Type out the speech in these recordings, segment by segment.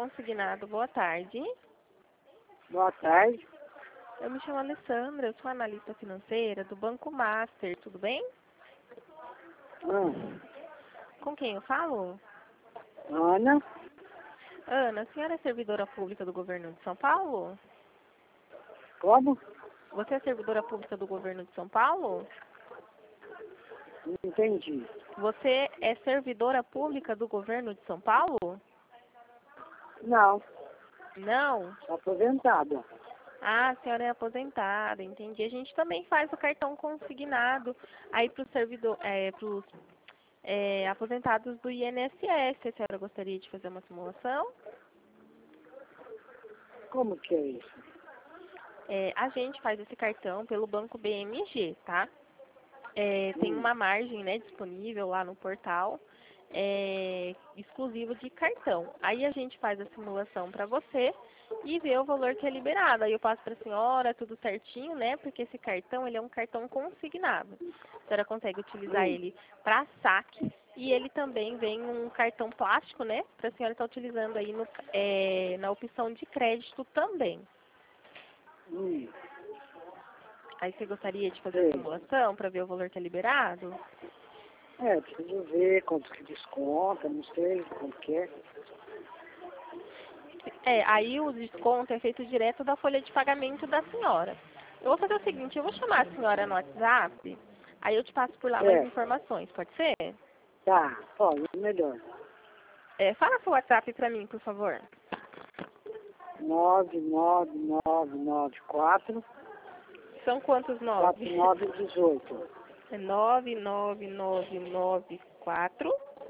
consignado. Boa tarde. Boa tarde. Eu me chamo Alessandra, eu sou analista financeira do Banco Master, tudo bem? Com quem eu falo? Ana, Ana, a senhora é servidora pública do governo de São Paulo? como? Você é servidora pública do governo de São Paulo? Não entendi. Você é servidora pública do governo de São Paulo? Não, Não? aposentada. Ah, a senhora é aposentada, entendi. A gente também faz o cartão consignado aí para os aposentados do INSS. A senhora gostaria de fazer uma simulação? Como que é isso? A gente faz esse cartão pelo Banco BMG, tá? Tem uma margem, né, disponível lá no portal, exclusivo de cartão. Aí a gente faz a simulação para você e vê o valor que é liberado. Aí eu passo para a senhora tudo certinho, né? Porque esse cartão, ele é um cartão consignado. A senhora consegue utilizar ele para saque e ele também vem um cartão plástico, né? Para a senhora estar utilizando aí na opção de crédito também. Aí você gostaria de fazer a simulação para ver o valor que é liberado? Preciso ver quanto que desconta, não sei como que é. Aí o desconto é feito direto da folha de pagamento da senhora. Eu vou fazer o seguinte, eu vou chamar a senhora no WhatsApp, aí eu te passo por lá mais informações, pode ser? Tá, pode, melhor. Fala seu WhatsApp para mim, por favor. 99994 São quantos 9? 4918. 99994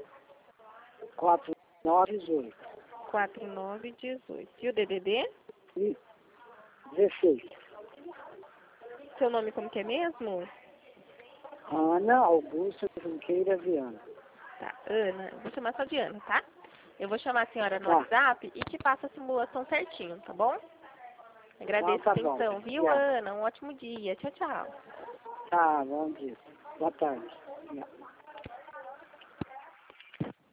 4918. 4918. E o DDD? E 16. Seu nome como que é mesmo? Ana Augusta Junqueira Viana. Tá, Ana. Vou chamar só de Ana, tá? Eu vou chamar a senhora no Tá. WhatsApp e te passo a simulação certinho, tá bom? Agradeço Tá a bom. atenção, viu, Ana? Um ótimo dia. Tchau, tchau. Tá, bom dia. Boa tarde.